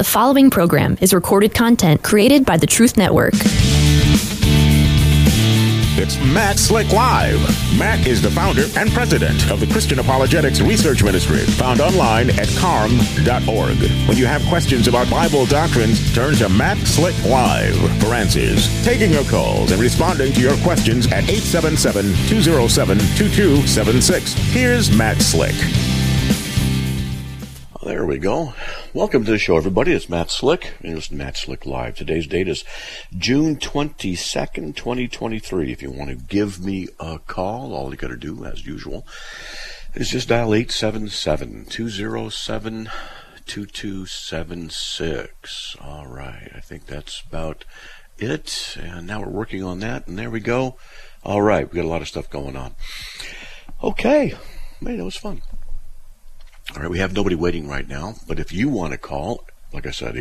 The following program is recorded content created by the Truth Network. It's Matt Slick Live. Matt is the founder and president of the Christian Apologetics Research Ministry, found online at carm.org. When you have questions about Bible doctrines, turn to Matt Slick Live for answers. Taking your calls and responding to your questions at 877-207-2276. Here's Matt Slick. There we go. Welcome to the show, everybody. It's Matt Slick, and it's Matt Slick Live. Today's date is June 22nd, 2023. If you want to give me a call, all you got to do, as usual, is just dial 877-207-2276. All right, I think that's about it. And now we're working on that, and there we go. All right, we got a lot of stuff going on. Okay, man, that was fun. All right, we have nobody waiting right now, but if you want to call, like I said,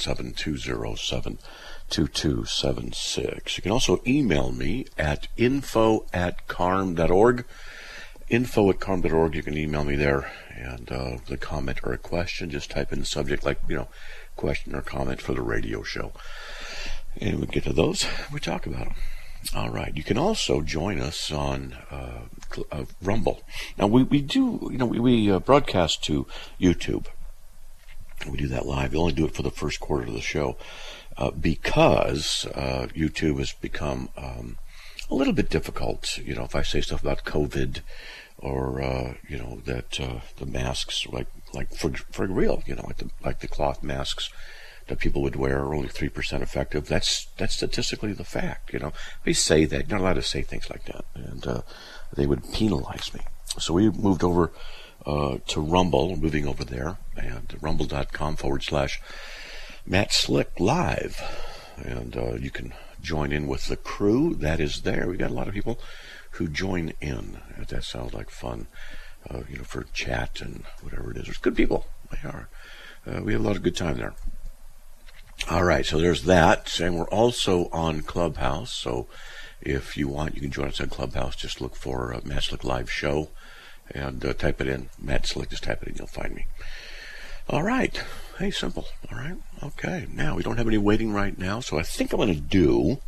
877-207-2276. You can also email me at info@carm.org. Info@carm.org, you can email me there, and the comment or a question, just type in the subject, like, question or comment for the radio show. And we get to those, we talk about them. All right. You can also join us on Rumble. Now, we broadcast to YouTube. We do that live. We only do it for the first quarter of the show because YouTube has become a little bit difficult. If I say stuff about COVID or, that the masks, like for real, like the cloth masks that people would wear are only 3% effective. That's statistically the fact. We say that. You're not allowed to say things like that, and they would penalize me. So we moved over to Rumble, moving over there, and rumble.com/Matt Slick Live, and you can join in with the crew that is there. We got a lot of people who join in. That sounds like fun, for chat and whatever it is. There's good people. They are. We have a lot of good time there. All right, so there's that, and we're also on Clubhouse, so if you want, you can join us on Clubhouse. Just look for Matt Slick Live Show, and type it in, Matt Slick, just type it in, you'll find me. All right, hey, simple, all right, okay. Now, we don't have any waiting right now, so I think what I'm going to do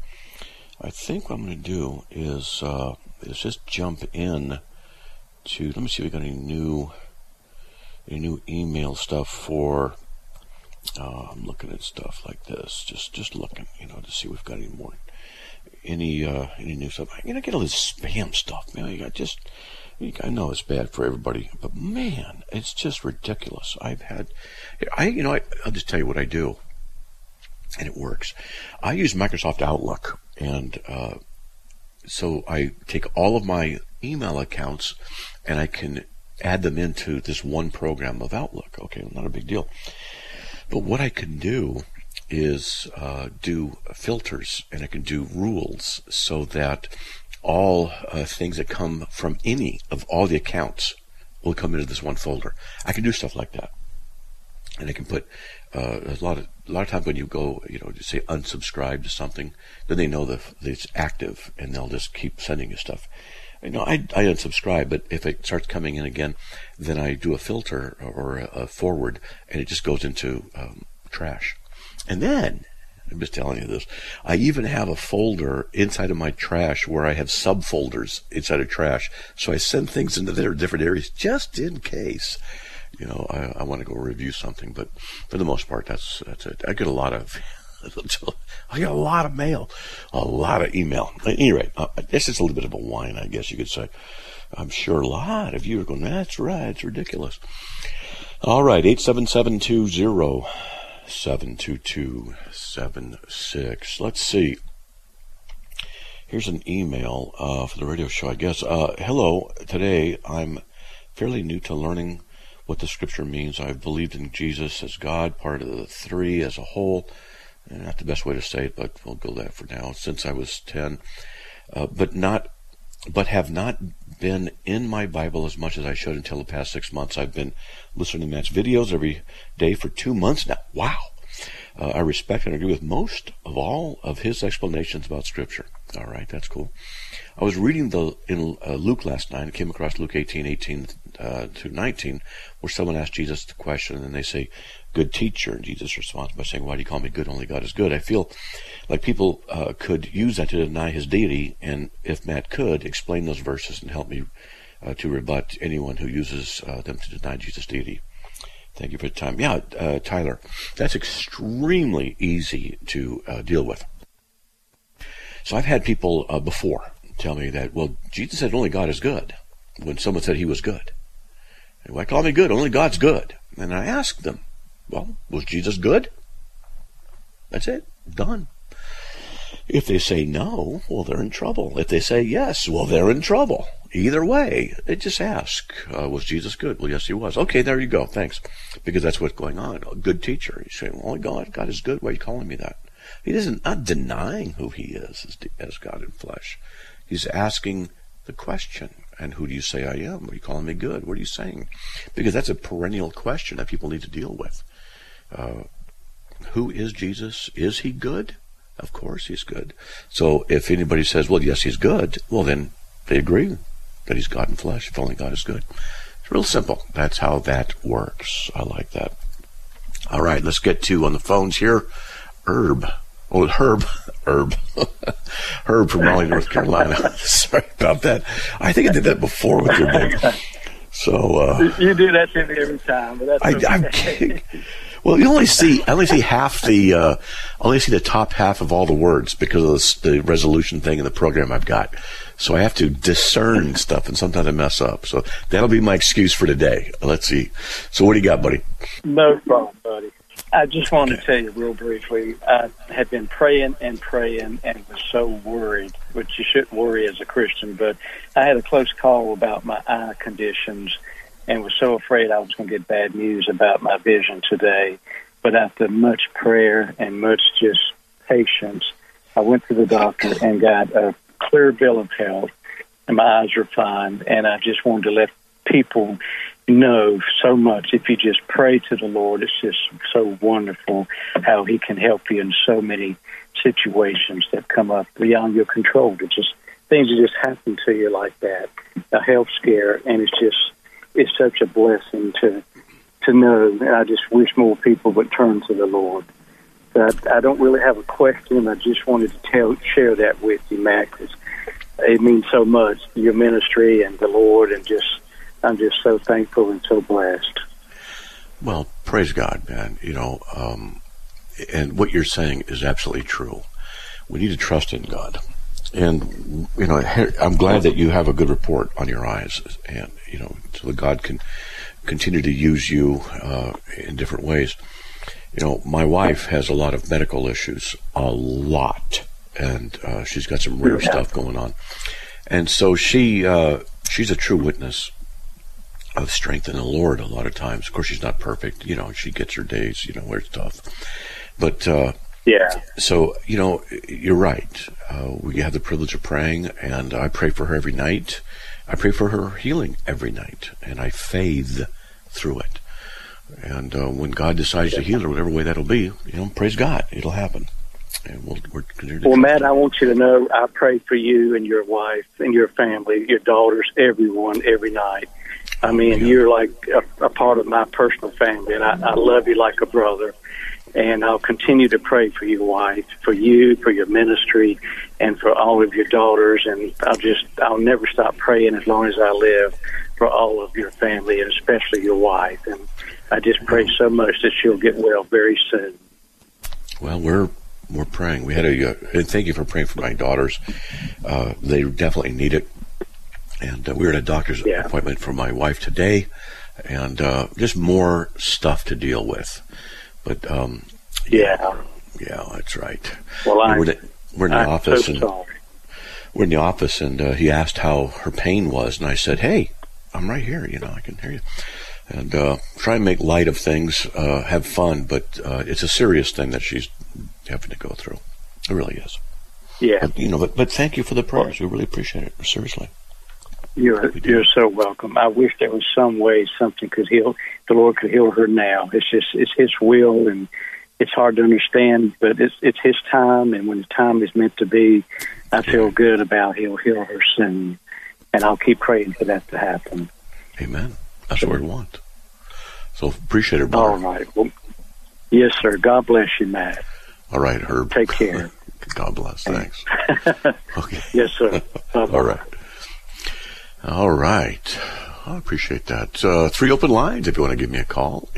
is just jump in to, let me see if we got any new email stuff for... I'm looking at stuff like this, just looking, to see if we've got any more, any new stuff. Get all this spam stuff, man. I know it's bad for everybody, but man, it's just ridiculous. I'll just tell you what I do, and it works. I use Microsoft Outlook, and so I take all of my email accounts, and I can add them into this one program of Outlook. Okay, not a big deal. But what I can do is do filters, and I can do rules so that all things that come from any of all the accounts will come into this one folder. I can do stuff like that, and I can put a lot of times when you go, to say unsubscribe to something, then they know that it's active, and they'll just keep sending you stuff. I unsubscribe, but if it starts coming in again, then I do a filter or a forward, and it just goes into trash. And then, I'm just telling you this, I even have a folder inside of my trash where I have subfolders inside of trash. So I send things into their different areas just in case, I want to go review something. But for the most part, that's it. I get a lot of mail, a lot of email. At any rate, this is a little bit of a whine, I guess you could say. I'm sure a lot of you are going, that's right, it's ridiculous. All right, 877-207-2276. Let's see. Here's an email for the radio show, I guess. Hello, today I'm fairly new to learning what the scripture means. I've believed in Jesus as God, part of the three as a whole. Not the best way to say it, but we'll go that for now. Since I was 10, but have not been in my Bible as much as I should until the past 6 months. I've been listening to Matt's videos every day for 2 months now. Wow! I respect and agree with most of all of his explanations about Scripture. All right, that's cool. I was reading in Luke last night. I came across Luke 18:18 to 19, where someone asked Jesus the question, and they say, good teacher. And Jesus responds by saying, why do you call me good? Only God is good. I feel like people could use that to deny his deity, and if Matt could, explain those verses and help me to rebut anyone who uses them to deny Jesus' deity. Thank you for the time. Yeah, Tyler, that's extremely easy to deal with. So I've had people before tell me that, well, Jesus said only God is good, when someone said he was good. And why call me good? Only God's good. And I asked them, well, was Jesus good? That's it. Done. If they say no, well, they're in trouble. If they say yes, well, they're in trouble. Either way, they just ask, was Jesus good? Well, yes, he was. Okay, there you go. Thanks. Because that's what's going on. A good teacher. He's saying, well, God is good. Why are you calling me that? He isn't not denying who he is as God in flesh. He's asking the question, and who do you say I am? Are you calling me good? What are you saying? Because that's a perennial question that people need to deal with. Who is Jesus? Is he good? Of course he's good. So if anybody says, well, yes, he's good, well, then they agree that he's God in flesh, if only God is good. It's real simple. That's how that works. I like that. All right, let's get to, on the phones here, Herb. Herb from Raleigh, North Carolina. Sorry about that. I think I did that before with your name. So you do that to me every time, but that's okay. I'm kidding. Well, I only see half the, only see the top half of all the words because of the resolution thing in the program I've got. So I have to discern stuff, and sometimes I mess up. So that'll be my excuse for today. Let's see. So what do you got, buddy? No problem, buddy. I just want to tell you real briefly, I had been praying and was so worried, which you shouldn't worry as a Christian, but I had a close call about my eye conditions and was so afraid I was going to get bad news about my vision today. But after much prayer and much just patience, I went to the doctor and got a clear bill of health, and my eyes are fine, and I just wanted to let people know so much. If you just pray to the Lord, it's just so wonderful how he can help you in so many situations that come up beyond your control. It's just things that just happen to you like that, a health scare, and it's such a blessing to know. And I just wish more people would turn to the Lord. But I don't really have a question. I just wanted to share that with you, Matt, because it means so much, your ministry and the Lord, and I'm just so thankful and so blessed. Well, praise God, man. And what you're saying is absolutely true. We need to trust in God. And, I'm glad that you have a good report on your eyes, and, so that God can continue to use you in different ways. My wife has a lot of medical issues, a lot, and she's got some real stuff going on. And so she's a true witness of strength in the Lord a lot of times. Of course, she's not perfect. She gets her days, where it's tough. But, so, you're right. We have the privilege of praying, and I pray for her every night. I pray for her healing every night, and I faith through it. And when God decides to heal her, whatever way that'll be, praise God, it'll happen. And we're Matt, I want you to know I pray for you and your wife and your family, your daughters, everyone, every night. I mean, you're like a part of my personal family, and I love you like a brother. And I'll continue to pray for your wife, for you, for your ministry, and for all of your daughters. And I'll never stop praying as long as I live for all of your family, and especially your wife. And I just pray so much that she'll get well very soon. Well, we're praying. We had and thank you for praying for my daughters. They definitely need it. And we were at a doctor's appointment for my wife today, and just more stuff to deal with. But yeah, that's right. Well, we're in the office, so and sorry. We're in the office, and he asked how her pain was, and I said, "Hey, I'm right here. I can hear you." And try and make light of things, have fun, but it's a serious thing that she's having to go through. It really is. Yeah. But thank you for the prayers. We really appreciate it. Seriously. You're so welcome. I wish there was some way something could heal. The Lord could heal her now. It's His will, and it's hard to understand, but it's His time, and when the time is meant to be, I feel good about He'll heal her soon, and I'll keep praying for that to happen. Amen. That's what we want. So appreciate it, brother. All right. Well, Yes, sir. God bless you, Matt. All right, Herb. Take care. God bless. Thanks. Okay. Yes, sir. All right. All right. I appreciate that. 3 open lines if you want to give me a call.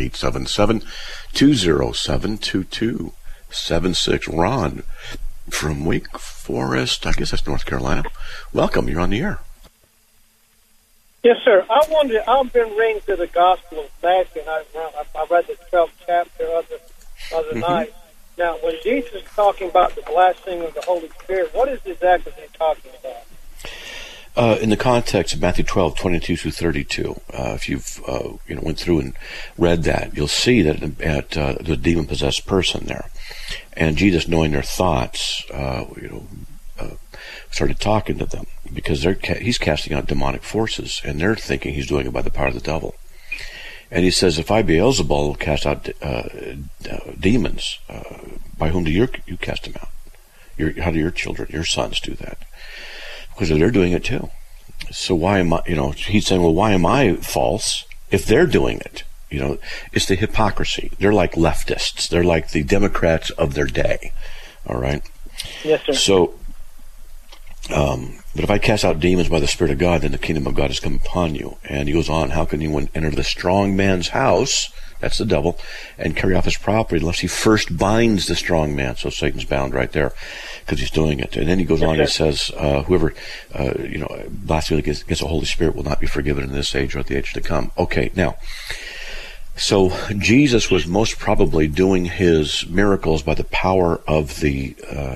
877-207-2276. Ron from Wake Forest. I guess that's North Carolina. Welcome. You're on the air. Yes, sir. I've been reading through the Gospel of Matthew, and I read the 12th chapter other night. Now, when Jesus is talking about the blaspheming of the Holy Spirit, what is exactly he talking about? In the context of Matthew 12, 22 through 32, if you've went through and read that, you'll see that at the demon-possessed person there, and Jesus, knowing their thoughts, started talking to them because he's casting out demonic forces, and they're thinking he's doing it by the power of the devil. And he says, "If I, Beelzebul, cast out demons, by whom do you cast them out? How do your children, your sons, do that?" Because they're doing it too. So why am I, he's saying, well, why am I false if they're doing it? It's the hypocrisy. They're like leftists. They're like the Democrats of their day. All right? Yes, sir. So, but if I cast out demons by the Spirit of God, then the kingdom of God has come upon you. And he goes on, how can anyone enter the strong man's house, that's the devil, and carry off his property unless he first binds the strong man? So Satan's bound right there because he's doing it. And then he goes on and says, whoever, blasphemes against the Holy Spirit will not be forgiven in this age or at the age to come. Okay, now, so Jesus was most probably doing his miracles by the power of the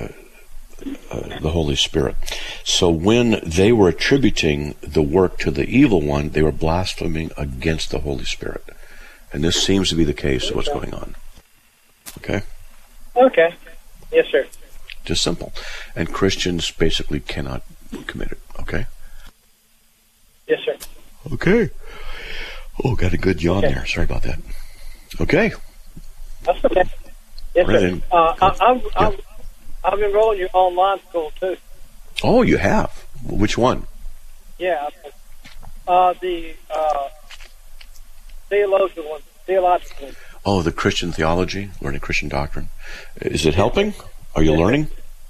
Holy Spirit. So when they were attributing the work to the evil one, they were blaspheming against the Holy Spirit. And this seems to be the case of what's going on. Okay? Okay. Yes, sir. Just simple. And Christians basically cannot commit it. Okay? Yes, sir. Okay. Oh, got a good yawn there. Sorry about that. Okay. That's okay. Yes, right, sir. I've enrolled in your online school, too. Oh, you have? Which one? Yeah. The theological one. Oh, the Christian theology, learning Christian doctrine. Is it helping? Are you learning?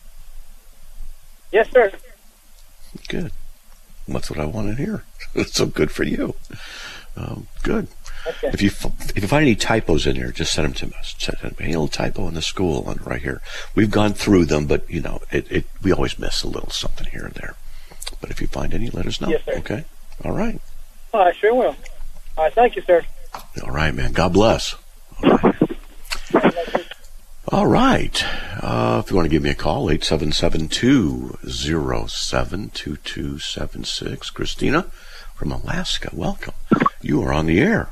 Yes, sir. Good. That's what I want to hear. So good for you. Good. Okay. If you find any typos in here, just send them to us. Send them, hey, a little typo in the school one right here. We've gone through them, but we always miss a little something here and there. But if you find any, let us know. Yes, sir. Okay. All right. I sure will. All right. Thank you, sir. All right, man. God bless. All right. All right. If you want to give me a call, 877-207-2276. Christina from Alaska, welcome. You are on the air.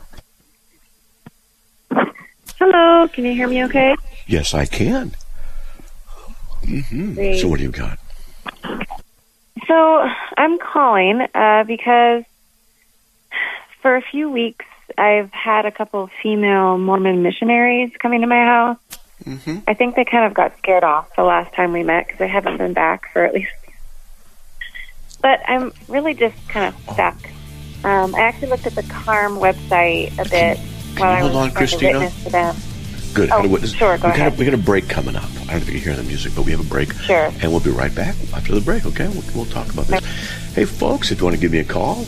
Hello, can you hear me okay? Yes, I can. Mm-hmm. So what do you got? So I'm calling because for a few weeks I've had a couple of female Mormon missionaries coming to my house. Mm-hmm. I think they kind of got scared off the last time we met because I haven't been back for at least. But I'm really just kind of stuck. I actually looked at the CARM website a bit while I was trying to witness to them. Good. Sure, go ahead. We got a break coming up. I don't know if you can hear the music, but we have a break. Sure. And we'll be right back after the break, okay? We'll talk about this. Hey, folks, if you want to give me a call,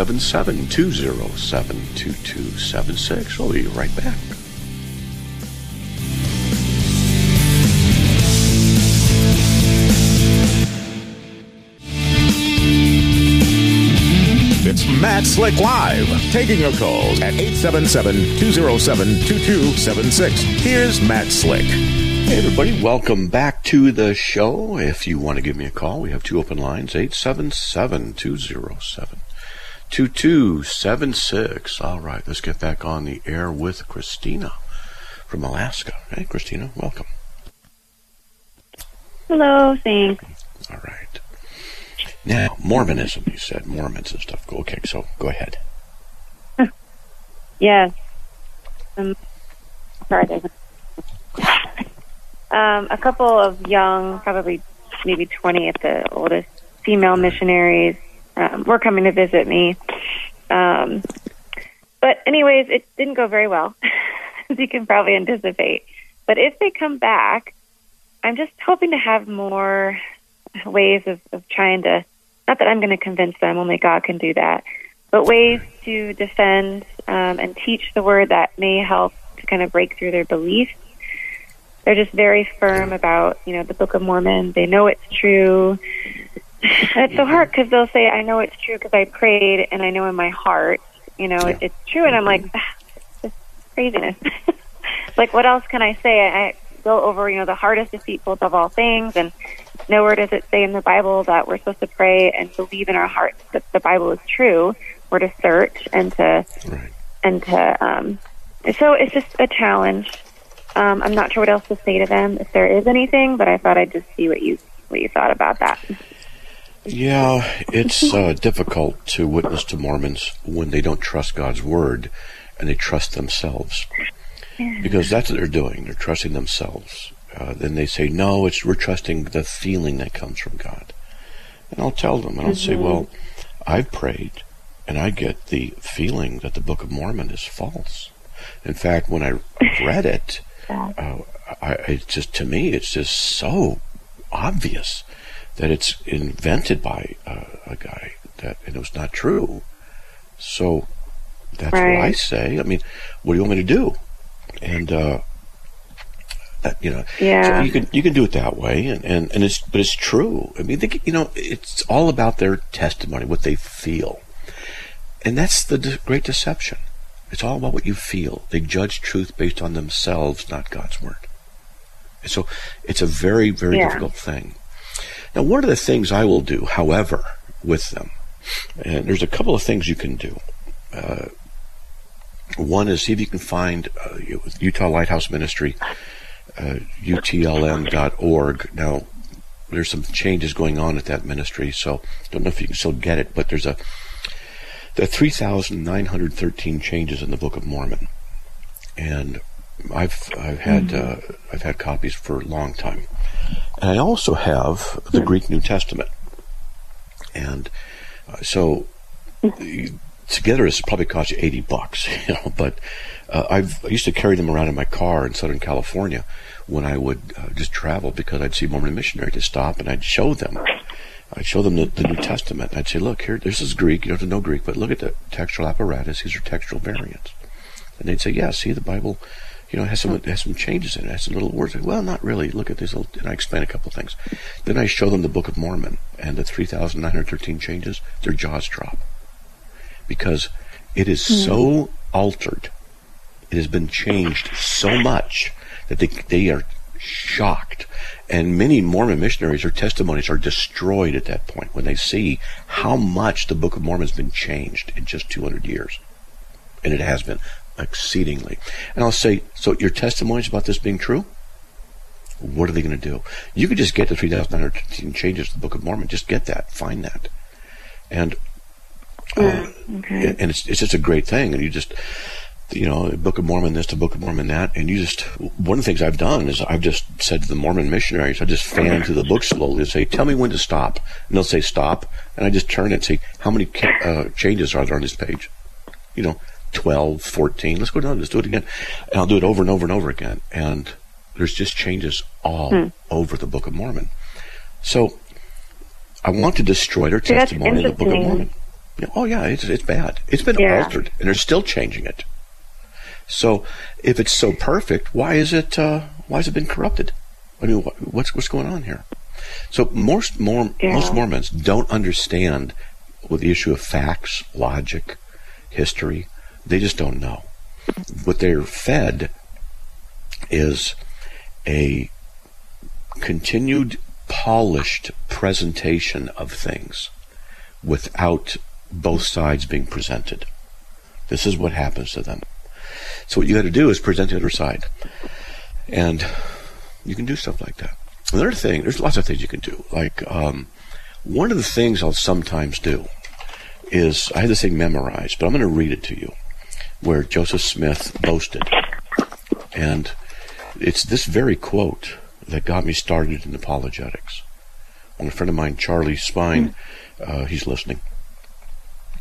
877-207-2276. We'll be right back. It's Matt Slick Live, taking your calls at 877-207-2276. Here's Matt Slick. Hey, everybody. Welcome back to the show. If you want to give me a call, we have 2 open lines, 877-207-2276. All right, let's get back on the air with Christina from Alaska. Hey, Christina, welcome. Hello, thanks. All right. Now, Mormonism, you said, Mormons and stuff. Okay, so go ahead. Yes. Sorry. A couple of young, probably maybe 20 at the oldest, female missionaries were coming to visit me. But anyways, it didn't go very well, as you can probably anticipate. But if they come back, I'm just hoping to have more ways of trying to, not that I'm going to convince them, only God can do that, but ways to defend and teach the word that may help to kind of break through their beliefs. They're just very firm about, the Book of Mormon. They know it's true. And it's so hard because they'll say, I know it's true because I prayed and I know in my heart, it's true. And I'm like, this craziness. Like, what else can I say? I go over, the hardest deceitful of all things, and nowhere does it say in the Bible that we're supposed to pray and believe in our hearts that the Bible is true. We're to search and to, so it's just a challenge. I'm not sure what else to say to them, if there is anything, but I thought I'd just see what you thought about that. Yeah, it's difficult to witness to Mormons when they don't trust God's word and they trust themselves. Yeah. Because that's what they're doing. They're trusting themselves. Then they say, no, we're trusting the feeling that comes from God. And I'll tell them, and I'll say, well, I've prayed, and I get the feeling that the Book of Mormon is false. In fact, when I read it, to me, it's just so obvious that it's invented by a guy, and it was not true. So that's what I say. I mean, what do you want me to do? And so you can do it that way, and it's true. I mean, it's all about their testimony, what they feel, and that's the great deception. It's all about what you feel. They judge truth based on themselves, not God's word. And so it's a very, very difficult thing. Now, one of the things I will do, however, with them, and there's a couple of things you can do. One is see if you can find Utah Lighthouse Ministry, utlm.org. Now, there's some changes going on at that ministry, so I don't know if you can still get it, but there are 3,913 changes in the Book of Mormon, and I've had copies for a long time, and I also have the Greek New Testament, and so together it's probably cost you $80, but I used to carry them around in my car in Southern California when I would just travel, because I'd see Mormon missionaries to stop, and I'd show them. the New Testament. I'd say, look, here, this is Greek. You don't have to know Greek, but look at the textual apparatus. These are textual variants. And they'd say, yeah, see, the Bible, has some changes in it. It has some little words. Well, not really. Look at these little, and I explain a couple of things. Then I show them the Book of Mormon and the 3,913 changes. Their jaws drop, because it is so altered. It has been changed so much that they are shocked. And many Mormon missionaries, their testimonies are destroyed at that point when they see how much the Book of Mormon has been changed in just 200 years. And it has been exceedingly. And I'll say, so your testimonies about this being true? What are they going to do? You could just get the 3,913 changes to the Book of Mormon. Just get that. Find that. And and it's just a great thing. And you just, Book of Mormon this, the Book of Mormon that, and you just, one of the things I've done is I've just said to the Mormon missionaries, I just fan through the book slowly and say, tell me when to stop. And they'll say, stop. And I just turn it and say, how many changes are there on this page? 12, 14. Let's go down. Let's do it again. And I'll do it over and over and over again. And there's just changes all over the Book of Mormon. So I want to destroy their testimony in the Book of Mormon. Oh, yeah, it's bad. It's been altered, and they're still changing it. So if it's so perfect, why has it been corrupted? I mean, what's going on here? So most Mormons don't understand with the issue of facts, logic, history. They just don't know. What they're fed is a continued polished presentation of things without both sides being presented. This is what happens to them. So what you got to do is present the other side. And you can do stuff like that. Another thing, there's lots of things you can do. Like, one of the things I'll sometimes do is, I had this thing memorized, but I'm going to read it to you, where Joseph Smith boasted. And it's this very quote that got me started in apologetics. One friend of mine, Charlie Spine, he's listening.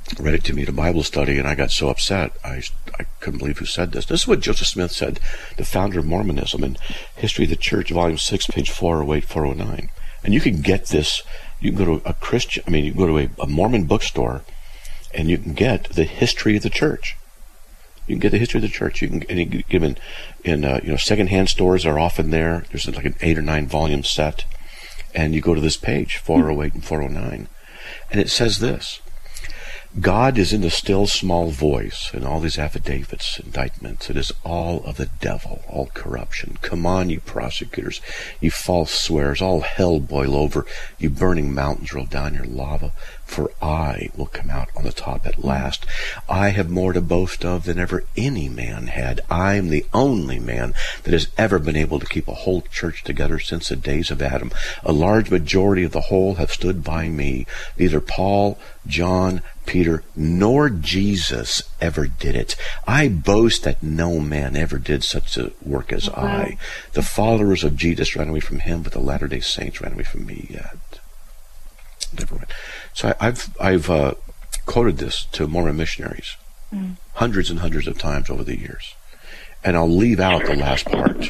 read it to me at a Bible study, and I got so upset. I couldn't believe who said this. This is what Joseph Smith said, the founder of Mormonism, in History of the Church, Volume 6, page 408, 409. And you can get this. You can go to you can go to a Mormon bookstore, and you can get the history of the church. You can get the history of the church. You can get them in secondhand stores are often there. There's like an 8 or 9 volume set, and you go to this page 408 and 409, and it says this: God is in the still small voice in all these affidavits, indictments. It is all of the devil, all corruption. Come on, you prosecutors, you false swearers, all hell boil over, you burning mountains roll down your lava, for I will come out on the top at last. I have more to boast of than ever any man had. I am the only man that has ever been able to keep a whole church together since the days of Adam. A large majority of the whole have stood by me. Neither Paul, John, Peter, nor Jesus ever did it. I boast that no man ever did such a work as I. The followers of Jesus ran away from him, but the Latter-day Saints ran away from me yet. Never went. So I've quoted this to Mormon missionaries hundreds and hundreds of times over the years, and I'll leave out the last part.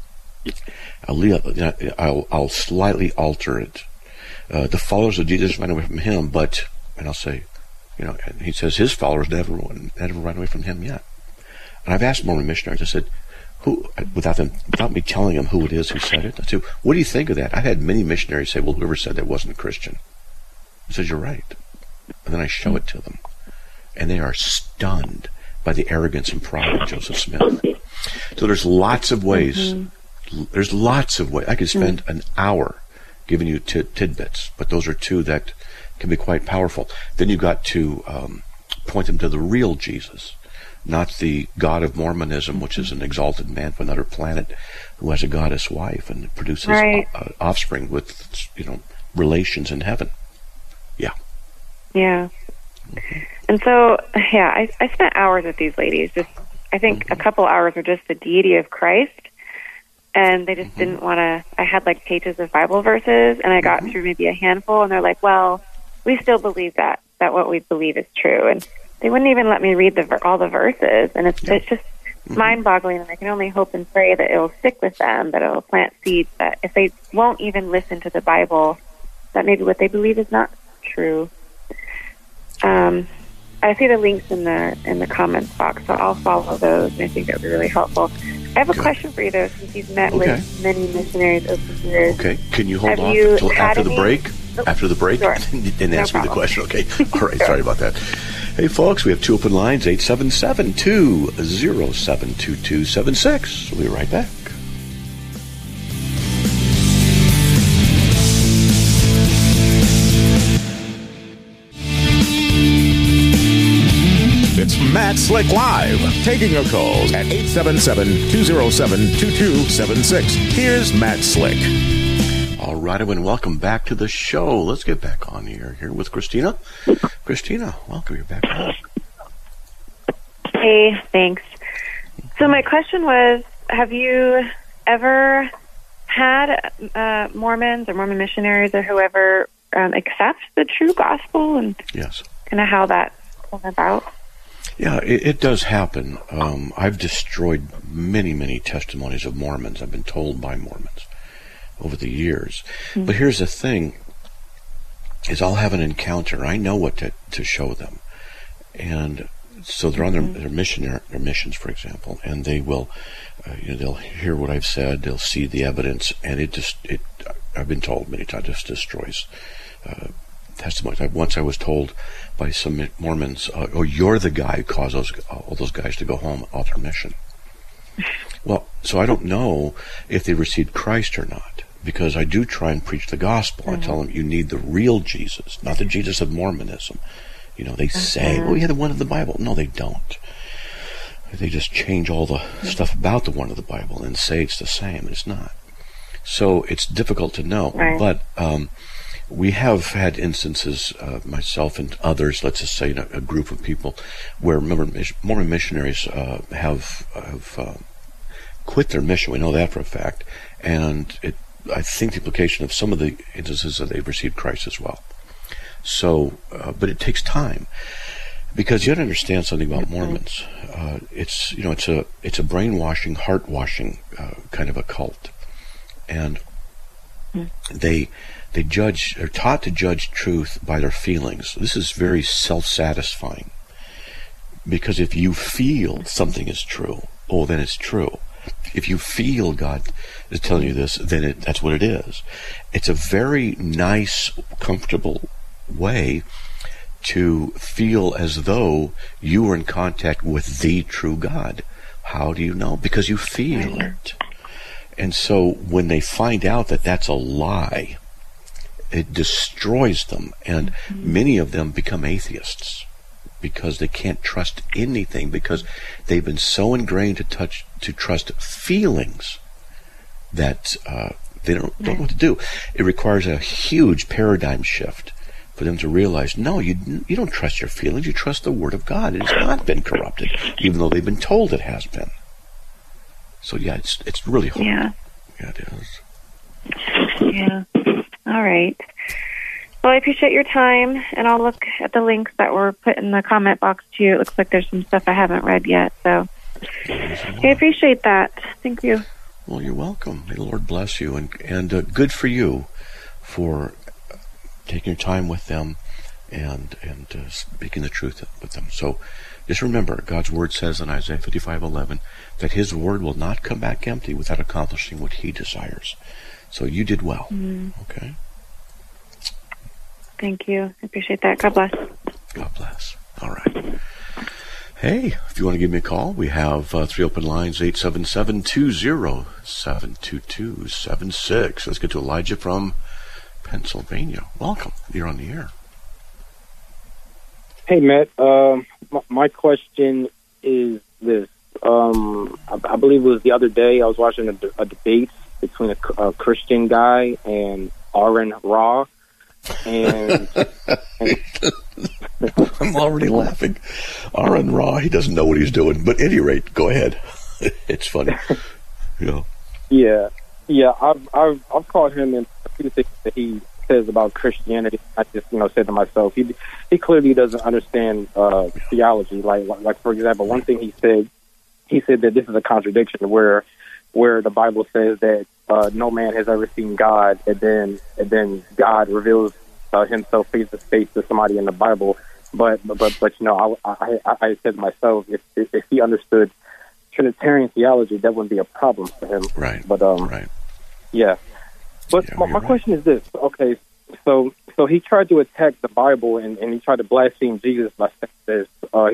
I'll slightly alter it. The followers of Jesus ran away from him, and I'll say, and he says his followers never ran away from him yet. And I've asked Mormon missionaries, I said, who, without me telling them who it is who said it, I said, what do you think of that? I've had many missionaries say, well, whoever said that wasn't a Christian. I said, you're right. And then I show it to them, and they are stunned by the arrogance and pride of Joseph Smith. So there's lots of ways. There's lots of ways. I could spend an hour giving you tidbits, but those are two that can be quite powerful. Then you've got to point them to the real Jesus, not the God of Mormonism, which is an exalted man from another planet who has a goddess wife and produces offspring with, relations in heaven. Yeah. And so, I spent hours with these ladies. I think a couple hours were just the deity of Christ, and they just didn't want to. I had like pages of Bible verses, and I got through maybe a handful, and they're like, well, we still believe that what we believe is true. And they wouldn't even let me read all the verses, and it's just mind-boggling, and I can only hope and pray that it will stick with them, that it will plant seeds, that if they won't even listen to the Bible, that maybe what they believe is not true. I see the links in the comments box, so I'll follow those, and I think that would be really helpful. I have a question for you, though, since you've met with many missionaries over the years. Okay, can you hold off until after the break? After the break? Sure. Then ask me the question, okay? All right, sorry about that. Hey, folks, we have 2 open lines, 877-207-2276. We'll be right back. It's Matt Slick Live, taking your calls at 877-207-2276. Here's Matt Slick. All right, and welcome back to the show. Let's get back on here with Christina. Christina, welcome. You're back on. Hey, thanks. So my question was, have you ever had Mormons or Mormon missionaries or whoever accept the true gospel, and kind of how that came about? Yeah, it does happen. I've destroyed many, many testimonies of Mormons. I've been told by Mormons over the years. But here's the thing, is I'll have an encounter. I know what to show them. And so they're on their missions, for example, and they will, they'll hear what I've said, they'll see the evidence, and I've been told many times, just destroys testimonies. Once I was told by some Mormons, "Oh, you're the guy who caused all those guys to go home off their mission." Well, so I don't know if they received Christ or not, because I do try and preach the gospel. I tell them you need the real Jesus, not the Jesus of Mormonism. They say, "Oh, yeah, the one of the Bible." No, they don't. They just change all the stuff about the one of the Bible and say it's the same, and it's not. So it's difficult to know, but we have had instances, myself and others, let's just say a group of people, where Mormon missionaries have quit their mission. We know that for a fact, and I think the implication of some of the instances that they've received Christ as well. So, but it takes time. Because you have to understand something about Mormons. It's a brainwashing, heart washing kind of a cult, and they judge, are taught to judge truth by their feelings. This is very self-satisfying, because if you feel something is true, then it's true. If you feel God is telling you this, then that's what it is. It's a very nice, comfortable way to feel as though you were in contact with the true God. How do you know? Because you feel it. And so when they find out that that's a lie, it destroys them, and many of them become atheists because they can't trust anything, because they've been so ingrained to trust feelings that they don't know what to do. It requires a huge paradigm shift for them to realize, no, you don't trust your feelings, you trust the Word of God. It has not been corrupted, even though they've been told it has been. So yeah, it's really hard. Yeah, it is. Yeah. All right. Well, I appreciate your time, and I'll look at the links that were put in the comment box too. It looks like there's some stuff I haven't read yet, so I appreciate that. Thank you. Well, you're welcome. May the Lord bless you, and good for you for taking your time with them and speaking the truth with them. So just remember, God's Word says in Isaiah 55:11 that His Word will not come back empty without accomplishing what He desires. So you did well. Okay? Thank you. I appreciate that. God bless. God bless. All right. Hey, if you want to give me a call, we have 3 open lines, 877-207-2276. Let's get to Elijah from Pennsylvania. Welcome. You're on the air. Hey, Matt. My question is this. I believe it was the other day I was watching a debate between a Christian guy and Aaron Ra. And I'm already laughing. Aaron Ra, he doesn't know what he's doing. But at any rate, go ahead. It's funny. Yeah. I've called him in a few things that he says about Christianity. I just said to myself, he clearly doesn't understand theology. Like for example, one thing he said that this is a contradiction where the Bible says that no man has ever seen God, and then God reveals Himself face to face to somebody in the Bible. But I said to myself, if he understood Trinitarian theology, that wouldn't be a problem for him. Right. But right. Yeah. But Yeah, my right. question is this. Okay, so he tried to attack the Bible and he tried to blaspheme Jesus by saying this.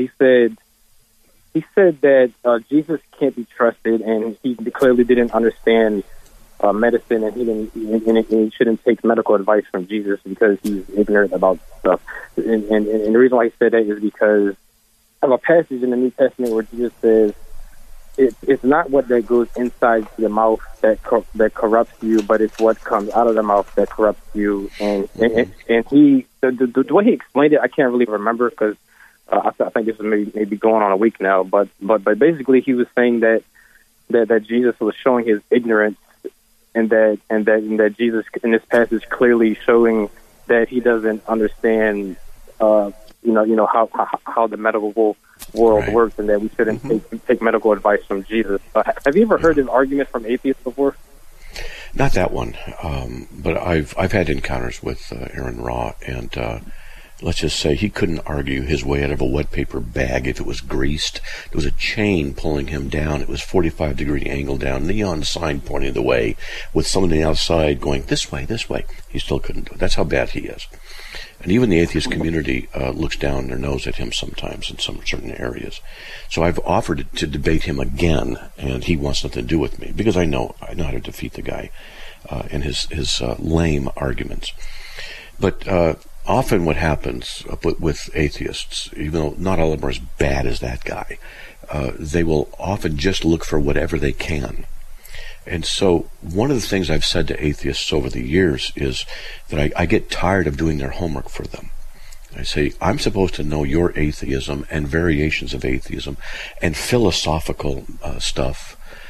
He said that Jesus can't be trusted, and he clearly didn't understand medicine, and he shouldn't take medical advice from Jesus because he's ignorant about stuff. And the reason why he said that is because of a passage in the New Testament where Jesus says, "It's not what that goes inside your mouth that corrupts you, but it's what comes out of the mouth that corrupts you." And he the way he explained it, I can't really remember because I think this is maybe going on a week now. But basically, he was saying that Jesus was showing his ignorance, and that Jesus in this passage clearly showing that he doesn't understand, how the medical world Right. works, and that we shouldn't take medical advice from Jesus. Have you ever heard an argument from atheists before? Not that one, but I've had encounters with Aaron Ra, and let's just say he couldn't argue his way out of a wet paper bag if it was greased. There was a chain pulling him down. It was 45-degree angle down, neon sign pointing the way, with someone on the outside going, this way, this way. He still couldn't do it. That's how bad he is. And even the atheist community looks down their nose at him sometimes in some certain areas. So I've offered to debate him again, and he wants nothing to do with me, because I know how to defeat the guy and his lame arguments. But often what happens with atheists, even though not all of them are as bad as that guy, they will often just look for whatever they can. And so one of the things I've said to atheists over the years is that I get tired of doing their homework for them. I say, I'm supposed to know your atheism and variations of atheism and philosophical stuff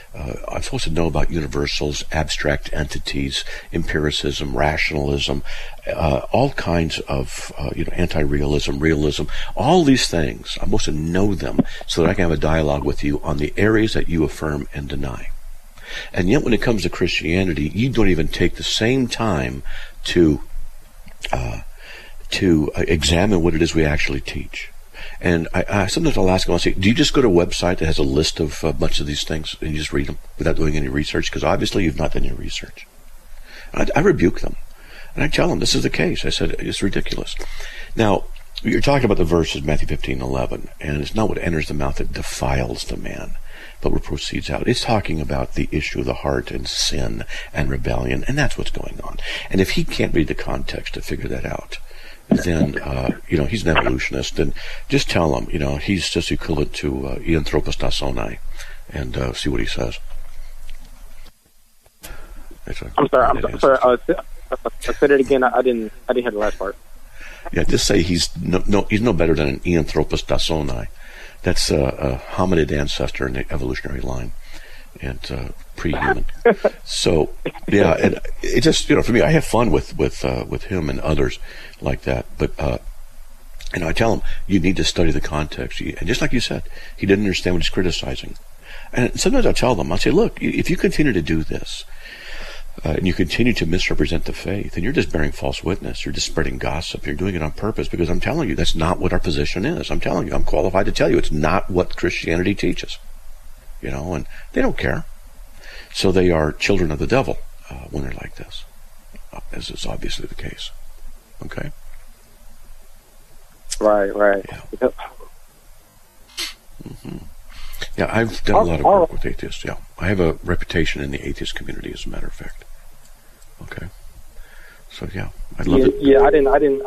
I'm supposed to know about universals, abstract entities, empiricism, rationalism, all kinds of anti-realism, realism, all these things. I'm supposed to know them so that I can have a dialogue with you on the areas that you affirm and deny. And yet when it comes to Christianity, you don't even take the same time to examine what it is we actually teach. And I sometimes I'll ask them, I'll say, do you just go to a website that has a list of a bunch of these things and you just read them without doing any research? Because obviously you've not done any research. I rebuke them. And I tell them this is the case. I said, it's ridiculous. Now, you're talking about the verses, Matthew 15:11, and it's not what enters the mouth that defiles the man, but what proceeds out. It's talking about the issue of the heart and sin and rebellion, and that's what's going on. And if he can't read the context to figure that out, then, he's an evolutionist, and just tell him, he's just equivalent to Ianthropos Tasonai, and see what he says. I'm sorry. Said it again. I didn't hear the last part. Yeah, just say he's no better than an Ianthropos Tasonai. That's a hominid ancestor in the evolutionary line, and pre-human. So, yeah, and it just for me, I have fun with him and others like that. But I tell him you need to study the context, and just like you said, he didn't understand what he's criticizing. And sometimes I tell them, I say, look, if you continue to do this, and you continue to misrepresent the faith, and you're just bearing false witness, you're just spreading gossip, you're doing it on purpose, because I'm telling you, that's not what our position is. I'm telling you, I'm qualified to tell you, it's not what Christianity teaches. And they don't care. So they are children of the devil when they're like this, as is obviously the case. Okay? Right. Yeah. Mm-hmm. Yeah, I've done a lot of work with atheists. Yeah, I have a reputation in the atheist community, as a matter of fact. Okay, so yeah, I'd love it. Yeah, I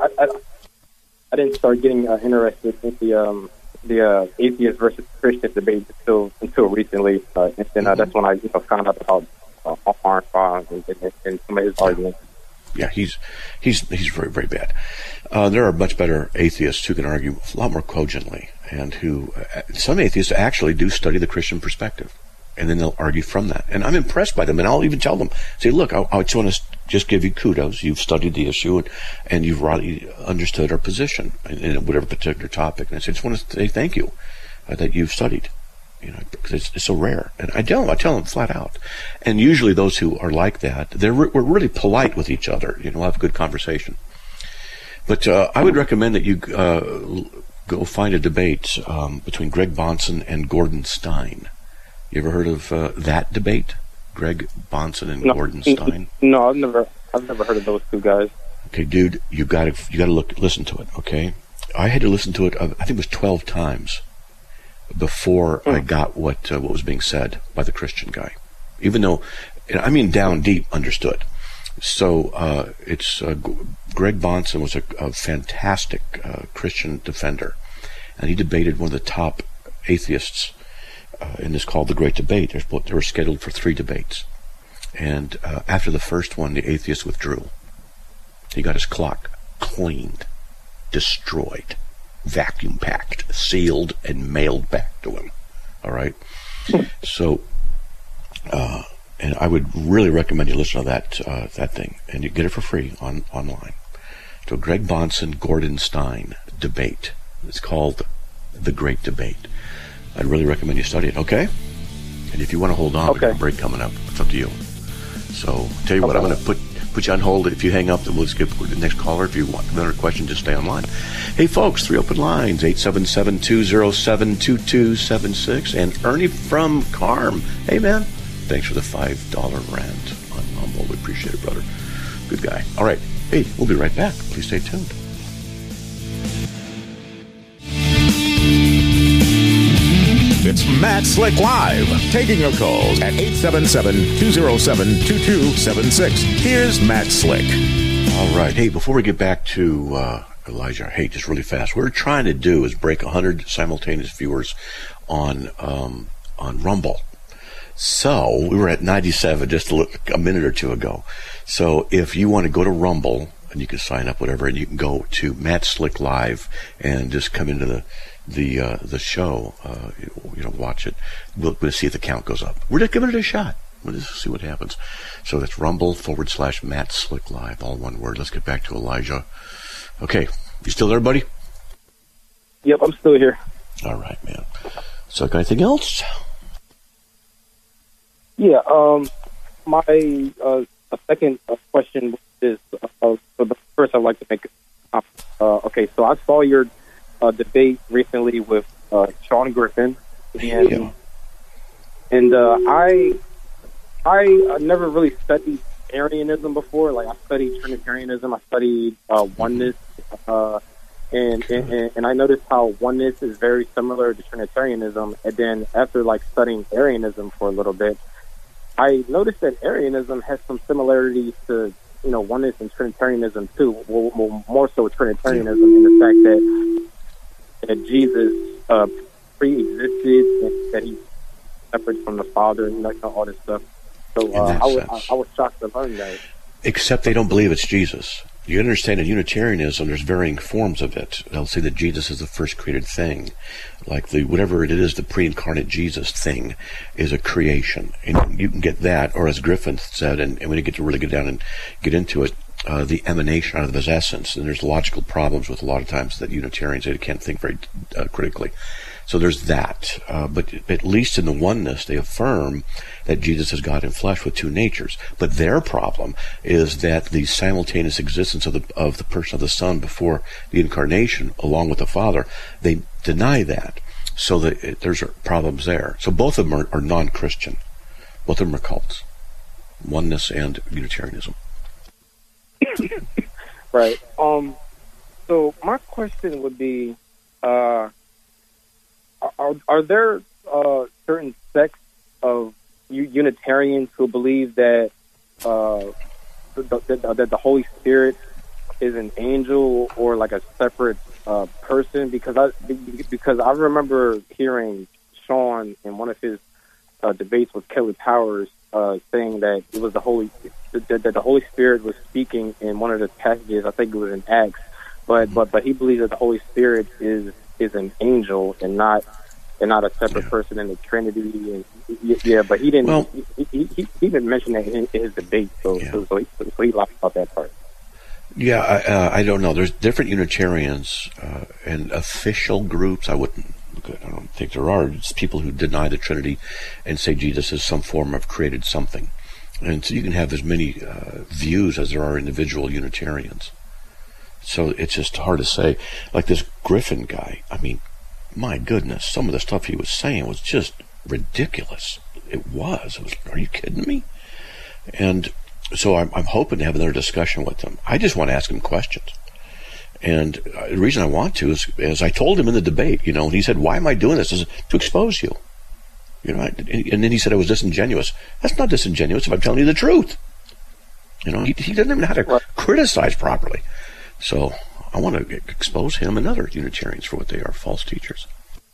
didn't start getting interested in the atheist versus Christian debate until recently, and then that's when I found out about Armstrong and some of his arguments. Yeah, he's very, very bad. There are much better atheists who can argue a lot more cogently, and who some atheists actually do study the Christian perspective, and then they'll argue from that. And I'm impressed by them, and I'll even tell them, say, look, I just want to just give you kudos. You've studied the issue, and you've really understood our position in whatever particular topic. And I just want to say thank you that you've studied. Because it's so rare. And I tell them flat out. And usually those who are like that, we're really polite with each other. We'll have a good conversation. But I would recommend that you go find a debate between Greg Bahnsen and Gordon Stein. You ever heard of that debate? Greg Bahnsen and Gordon Stein? No, I've never heard of those two guys. Okay, dude, you got to listen to it. Okay, I had to listen to it. I think it was 12 times. Before I got what was being said by the Christian guy, even though, down deep, understood. So it's Greg Bahnsen was a fantastic Christian defender, and he debated one of the top atheists in this called the Great Debate. They were scheduled for 3 debates, and after the first one, the atheist withdrew. He got his clock cleaned, destroyed, vacuum packed, sealed, and mailed back to him. All right. So, and I would really recommend you listen to that thing, and you get it for free online. So, Greg Bahnsen, Gordon Stein debate. It's called the Great Debate. I'd really recommend you study it. Okay. And if you want to hold on, we got a break coming up. It's up to you. So, tell you what, I'm going to put you on hold. If you hang up, then we'll skip the next caller. If you want another question, just stay online. Hey, folks, 3 open lines, 877-207-2276. And Ernie from Carm. Hey, man, thanks for the $5 rant on Rumble. We appreciate it, brother. Good guy. All right. Hey, we'll be right back. Please stay tuned. It's Matt Slick Live, taking your calls at 877-207-2276. Here's Matt Slick. All right. Hey, before we get back to Elijah, hey, just really fast, what we're trying to do is break 100 simultaneous viewers on Rumble. So we were at 97 just a minute or two ago. So if you want to go to Rumble, and you can sign up, whatever, and you can go to Matt Slick Live and just come into the show, watch it. We'll see if the count goes up. We're just giving it a shot. We'll just see what happens. So that's Rumble/Matt Slick Live, all one word. Let's get back to Elijah. Okay, you still there, buddy? Yep, I'm still here. All right, man. So, got anything else? Yeah, my second question is, so the first I'd like to make, okay, so I saw your debate recently with Sean Griffin, and I never really studied Arianism before. Like, I studied Trinitarianism, I studied oneness, and I noticed how oneness is very similar to Trinitarianism. And then after like studying Arianism for a little bit, I noticed that Arianism has some similarities to oneness and Trinitarianism too. Well, more so Trinitarianism in the fact that Jesus pre-existed and that he's separate from the Father and all this stuff. So I was shocked to learn that. Except they don't believe it's Jesus. You understand, in Unitarianism, there's varying forms of it. They'll say that Jesus is the first created thing. Like whatever it is, the pre-incarnate Jesus thing is a creation. And you can get that, or as Griffin said, and when you get to really get down and get into it, the emanation out of his essence. And there's logical problems with a lot of times that Unitarians, they can't think very critically. So there's that. But at least in the oneness, they affirm that Jesus is God in flesh with two natures. But their problem is that the simultaneous existence of the person of the Son before the incarnation, along with the Father, they deny that. So that there's problems there. So both of them are non-Christian. Both of them are cults. Oneness and Unitarianism. Right. So my question would be, are there certain sects of Unitarians who believe that that the Holy Spirit is an angel or like a separate person? Because I remember hearing Sean in one of his debates with Kelly Powers saying that it was the Holy Spirit was speaking in one of the passages. I think it was in Acts, but he believes that the Holy Spirit is an angel and not a separate person in the Trinity. And but he didn't. Well, he didn't mention that in his debate, so he lied about that part. Yeah, I don't know. There's different Unitarians and official groups. I don't think there are. It's people who deny the Trinity and say Jesus is some form of created something. And so you can have as many views as there are individual Unitarians. So it's just hard to say. Like this Griffin guy, I mean, my goodness, some of the stuff he was saying was just ridiculous. It was. Are you kidding me? And so I'm hoping to have another discussion with him. I just want to ask him questions. And the reason I want to is, as I told him in the debate, and he said, why am I doing this? Is to expose you. And then he said I was disingenuous. That's not disingenuous if I'm telling you the truth. He doesn't even know how to criticize properly. So I want to expose him and other Unitarians for what they are, false teachers.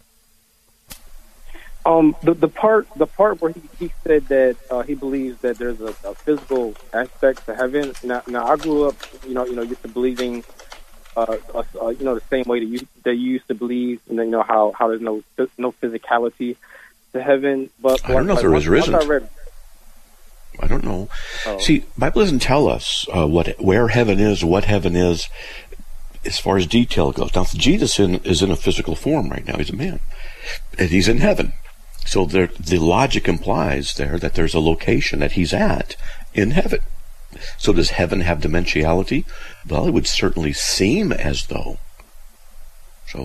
The part where he said that he believes that there's a physical aspect to heaven. Now I grew up, used to believing, the same way that you used to believe, how there's no physicality to heaven. But I don't know if there is or isn't. I don't know. See, Bible doesn't tell us where heaven is, what heaven is, as far as detail goes. Now, Jesus is in a physical form right now. He's a man, and he's in heaven. So the logic implies there that there's a location that he's at in heaven. So does heaven have dimensionality? Well, it would certainly seem as though. So,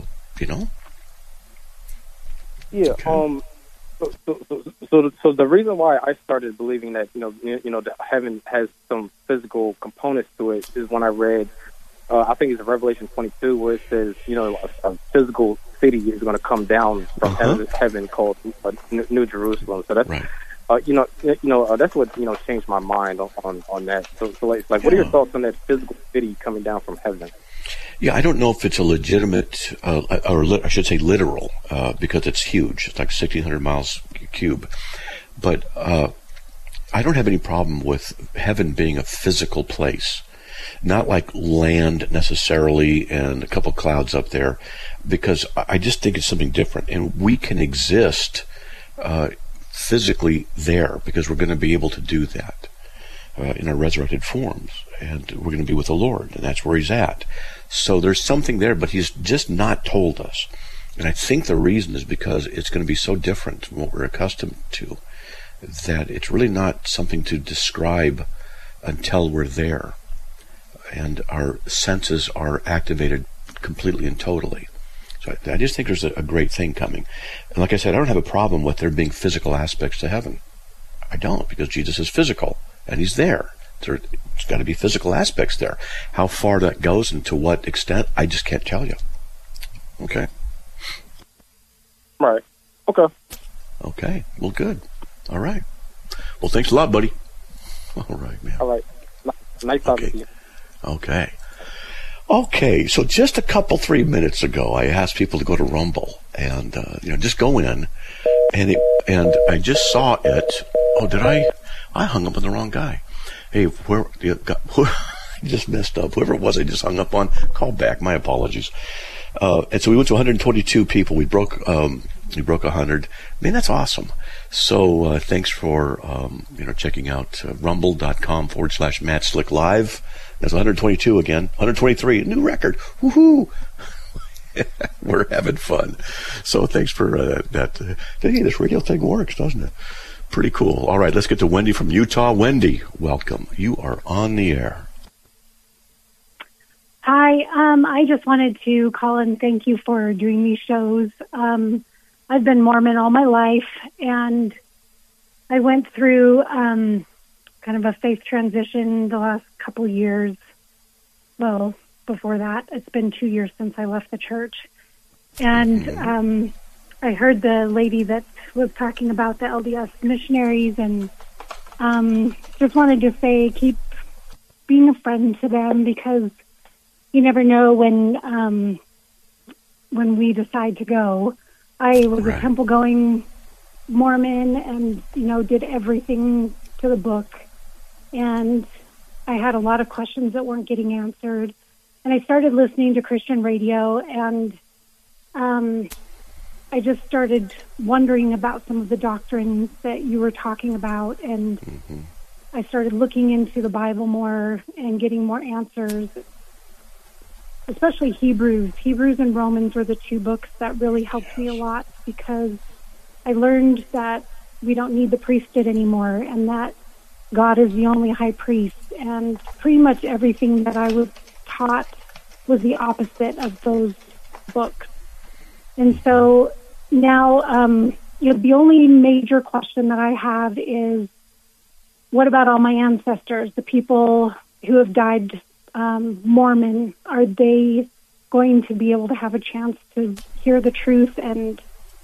Yeah. Okay. So the reason why I started believing that that heaven has some physical components to it is when I read, I think it's Revelation 22, where it says a physical city is going to come down from heaven called New Jerusalem. So that's right. That's what changed my mind on that. So what are your thoughts on that physical city coming down from heaven? Yeah, I don't know if it's a legitimate, or I should say literal, because it's huge. It's like 1,600 miles cube. But I don't have any problem with heaven being a physical place. not like land necessarily and a couple clouds up there, because I just think it's something different. And we can exist physically there because we're going to be able to do that in our resurrected forms. And we're going to be with the Lord, and that's where he's at. So there's something there, but he's just not told us. And I think the reason is because it's going to be so different from what we're accustomed to that it's really not something to describe until we're there and our senses are activated completely and totally. So I just think there's a great thing coming. And like I said, I don't have a problem with there being physical aspects to heaven. I don't, because Jesus is physical and he's there. There's got to be physical aspects there. How far that goes and to what extent, I just can't tell you. Okay? Right. Okay. Okay. Well, good. All right. Well, thanks a lot, buddy. All right, man. All right. Nice talking to you. Okay. Okay, so just 3 minutes ago, I asked people to go to Rumble and just go in, and I just saw it. Oh, did I? I hung up on the wrong guy. Hey, I just messed up. Whoever it was, I just hung up on. Call back. My apologies. And so we went to 122 people. We broke 100. Man, that's awesome. So thanks for checking out rumble.com/Matt Slick Live. That's 122 again. 123, a new record. Woohoo! We're having fun. So thanks for that. Hey, this radio thing works, doesn't it? Pretty cool. All right, let's get to Wendy from Utah. Wendy, welcome. You are on the air. Hi, I just wanted to call and thank you for doing these shows. I've been Mormon all my life, and I went through kind of a faith transition the last couple years. Well, before that, it's been 2 years since I left the church. And I heard the lady that was talking about the LDS missionaries, and just wanted to say keep being a friend to them, because you never know when we decide to go. I was a temple-going Mormon and, did everything to the book. And I had a lot of questions that weren't getting answered. And I started listening to Christian radio, and I just started wondering about some of the doctrines that you were talking about. And I started looking into the Bible more and getting more answers, especially Hebrews. Hebrews and Romans were the two books that really helped me a lot, because I learned that we don't need the priesthood anymore, and that God is the only high priest. And pretty much everything that I was taught was the opposite of those books. And so now, the only major question that I have is, what about all my ancestors, the people who have died Mormon? Are they going to be able to have a chance to hear the truth and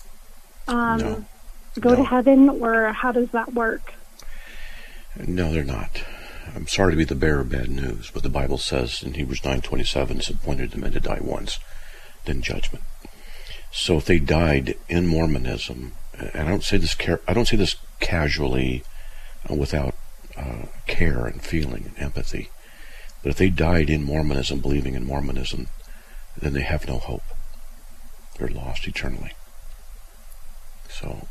go to heaven, or how does that work? No, they're not. I'm sorry to be the bearer of bad news, but the Bible says in Hebrews 9:27, it's appointed to men to die once, then judgment. So if they died in Mormonism, and I don't say this casually, without care and feeling and empathy, but if they died in Mormonism, believing in Mormonism, then they have no hope. They're lost eternally. So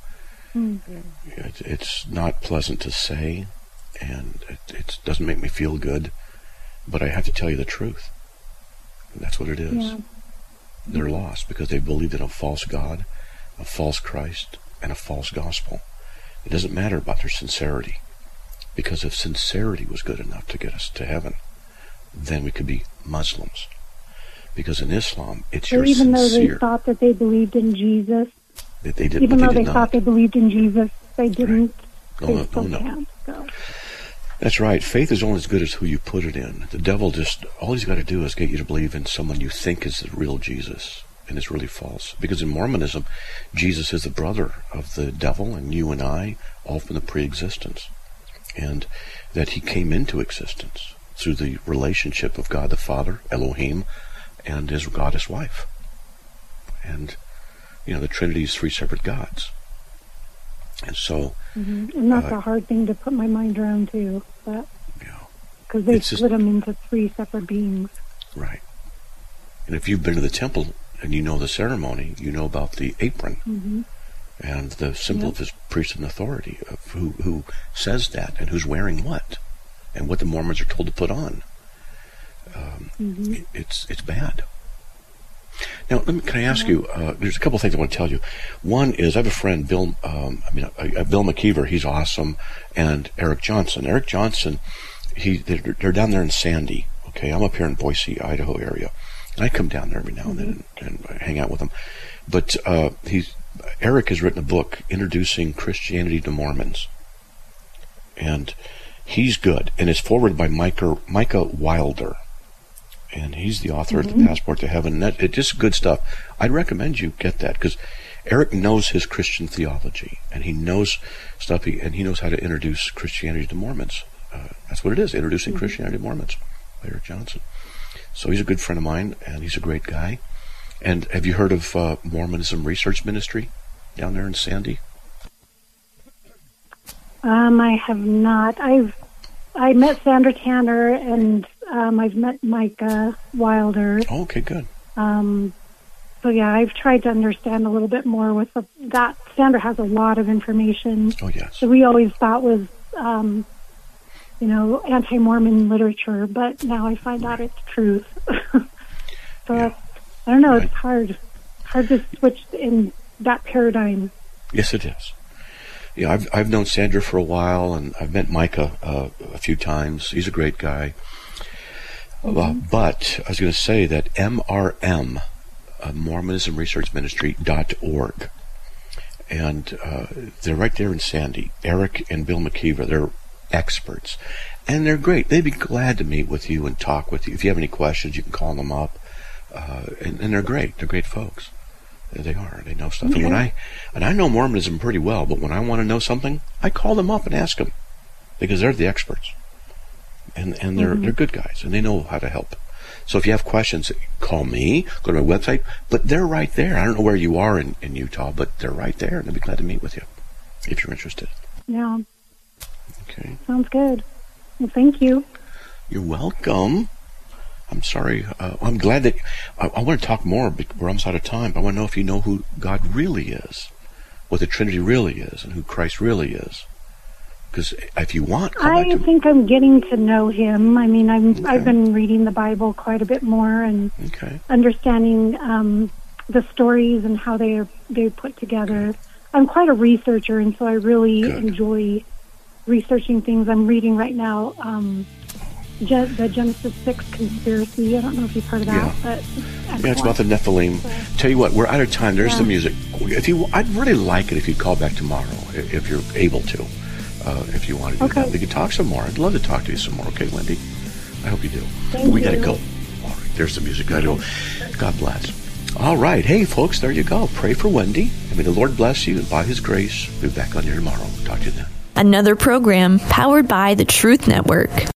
it's not pleasant to say, and it doesn't make me feel good, but I have to tell you the truth. And that's what it is. Yeah. They're lost because they believed in a false God, a false Christ, and a false gospel. It doesn't matter about their sincerity, because if sincerity was good enough to get us to heaven, then we could be Muslims. Because in Islam, it's your sincere... Even though they thought that they believed in Jesus, they did, even though they not. Thought they believed in Jesus, they didn't. Right. No. That's right. Faith is only as good as who you put it in. The devil all he's got to do is get you to believe in someone you think is the real Jesus, and it's really false. Because in Mormonism, Jesus is the brother of the devil and you and I, all from the pre-existence. And that he came into existence through the relationship of God the Father, Elohim, and his goddess wife. And, the Trinity is three separate gods. And so... And that's a hard thing to put my mind around, too. But. Yeah. because they split them into 3 separate beings. Right. And if you've been to the temple and you know the ceremony, you know about the apron and the symbol of his priesthood and authority of who says that and who's wearing what and what the Mormons are told to put on. It's bad. Now, can I ask you? There's a couple of things I want to tell you. One is I have a friend, Bill. Bill McKeever. He's awesome, and Eric Johnson. Eric Johnson. They're down there in Sandy. Okay, I'm up here in Boise, Idaho area, and I come down there every now and then and hang out with them. But Eric has written a book introducing Christianity to Mormons, and he's good, and it's forwarded by Micah Wilder. And he's the author of The Passport to Heaven. It's just good stuff. I'd recommend you get that because Eric knows his Christian theology, and he knows stuff, and he knows how to introduce Christianity to Mormons. That's what it is, introducing Christianity to Mormons by Eric Johnson. So he's a good friend of mine, and he's a great guy. And have you heard of Mormonism Research Ministry down there in Sandy? I have not. I met Sandra Tanner, and I've met Micah Wilder. Oh, okay, good. So yeah, I've tried to understand a little bit more with that. Sandra has a lot of information. Oh, yes. That we always thought was, anti-Mormon literature, but now I find out it's truth. So I don't know. Right. It's hard to switch in that paradigm. Yes, it is. Yeah, I've known Sandra for a while, and I've met Micah a few times. He's a great guy. But I was going to say that MRM, Mormonism Research Ministry.org, and they're right there in Sandy. Eric and Bill McKeever, they're experts, and they're great. They'd be glad to meet with you and talk with you. If you have any questions, you can call them up, and they're great. They're great folks. They are. They know stuff. Okay. And I know Mormonism pretty well, but when I want to know something, I call them up and ask them because they're the experts. And they're good guys, and they know how to help. So if you have questions, call me, go to my website, but they're right there. I don't know where you are in Utah, but they're right there, and they'll be glad to meet with you if you're interested. Yeah. Okay. Sounds good. Well, thank you. You're welcome. I'm sorry. I'm glad that I want to talk more, but we're almost out of time. But I want to know if you know who God really is, what the Trinity really is, and who Christ really is. Because if you want, I think I'm getting to know him. I mean, I've been reading the Bible quite a bit more and understanding the stories and how they're put together. I'm quite a researcher, and so I really enjoy researching things. I'm reading right now the Genesis 6 conspiracy. I don't know if you've heard of that, but it's about the Nephilim. So, tell you what, we're out of time. There's the music. I'd really like it if you'd call back tomorrow, if you're able to. If you want to do that, we could talk some more. I'd love to talk to you some more. Okay, Wendy? I hope you do. We got to go. All right, there's the music. God bless. All right. Hey, folks, there you go. Pray for Wendy. And may the Lord bless you, and by his grace, we'll be back on here tomorrow. Talk to you then. Another program powered by the Truth Network.